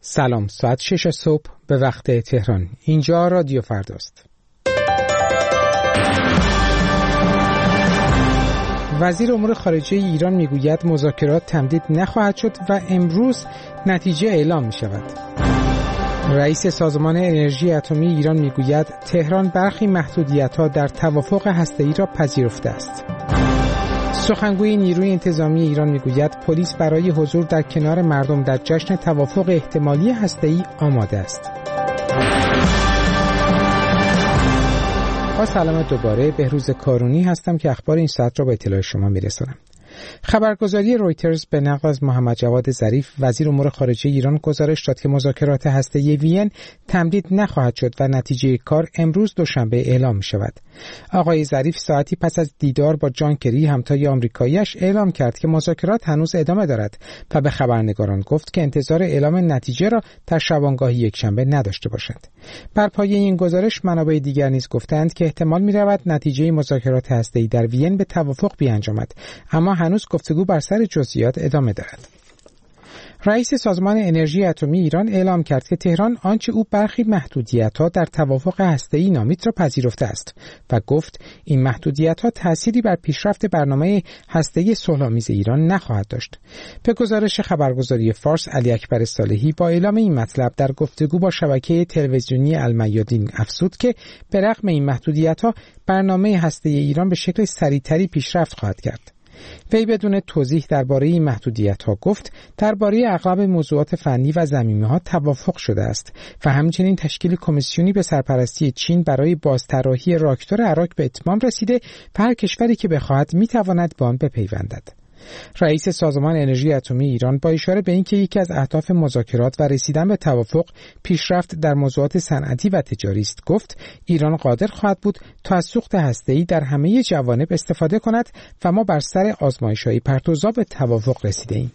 سلام، ساعت 6 صبح به وقت تهران. اینجا رادیو فرداست. وزیر امور خارجه ایران میگوید مذاکرات تمدید نخواهد شد و امروز نتیجه اعلام می شود. رئیس سازمان انرژی اتمی ایران میگوید تهران برخی محدودیت‌ها در توافق هسته‌ای را پذیرفته است. سخنگوی نیروی انتظامی ایران میگوید پلیس برای حضور در کنار مردم در جشن توافق احتمالی هسته‌ای آماده است. با سلام دوباره، بهروز کارونی هستم که اخبار این ساعت را به اطلاع شما میرسانم. خبرگزاری رویترز به نقل از محمد جواد ظریف وزیر امور خارجه ایران گزارش داد که مذاکرات هسته‌ای وین تمدید نخواهد شد و نتیجه کار امروز دوشنبه اعلام می شود. آقای ظریف ساعتی پس از دیدار با جان کری همتای آمریکایی‌اش اعلام کرد که مذاکرات هنوز ادامه دارد و به خبرنگاران گفت که انتظار اعلام نتیجه را در شبانگاه یکشنبه نداشته باشند. بر پایه این گزارش منابع دیگر نیز گفتند که احتمال می‌رود نتیجه مذاکرات هسته‌ای در وین به توافق بیانجامد، اما هنوز گفتگو بر سر جزئیات ادامه دارد. رئیس سازمان انرژی اتمی ایران اعلام کرد که تهران آنچه او برخی محدودیت‌ها در توافق هسته‌ای نامید را پذیرفته است و گفت این محدودیت‌ها تأثیری بر پیشرفت برنامه هسته‌ای صلح‌آمیز ایران نخواهد داشت. به گزارش خبرگزاری فارس، علی اکبر صالحی با اعلام این مطلب در گفتگو با شبکه تلویزیونی المیادین افزود که به رغم این محدودیت‌ها برنامه هسته‌ای ایران به شکل سریع‌تری پیشرفت خواهد کرد. وی بدون توضیح درباره این محدودیت‌ها گفت درباره اغلب موضوعات فنی و ضمیمه‌ها توافق شده است و همچنین تشکیل کمیسیونی به سرپرستی چین برای بازطراحی راکتور اراک به اتمام رسیده و هر کشوری که بخواهد می‌تواند به آن بپیوندد. رئیس سازمان انرژی اتمی ایران با اشاره به اینکه یکی از اهداف مذاکرات و رسیدن به توافق پیشرفت در موضوعات صنعتی و تجاری است گفت ایران قادر خواهد بود تا از سوخت هسته‌ای در همه جوانب استفاده کند و ما بر سر آزمایش‌های پرتوزا به توافق رسیده‌ایم.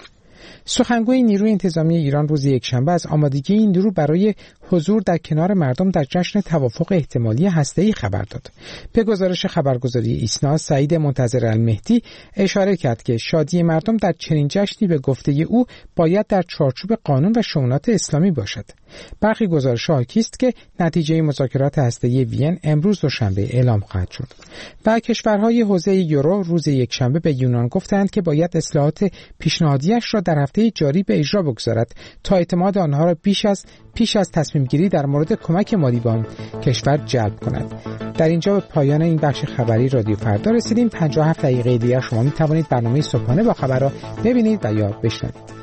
سخنگوی نیروی انتظامی ایران روز یکشنبه از آمادگی این نیرو برای حضور در کنار مردم در جشن توافق احتمالی هسته‌ای خبر داد. به گزارش خبرگزاری ایسنا، سعید منتظر المهدی اشاره کرد که شادی مردم در چنین جشنی به گفته او باید در چارچوب قانون و شؤونات اسلامی باشد. برخی گزارش‌ها حاکی است که نتیجه مذاکرات هسته‌ای وین امروز دوشنبه اعلام خواهد شد. و کشورهای حوزه یورو روز یکشنبه به یونان گفتند که باید اصلاحات پیشنهادیش را در هفته جاری به اجرا بگذارد تا اعتماد آنها را پیش از تصمیم گیری در مورد کمک مالی به آن کشور جلب کند. در اینجا به پایان این بخش خبری رادیو فردا رسیدیم. 57 دقیقه دیگر شما می توانید برنامه صبحانه با خبر را ببینید و یا بشنوید.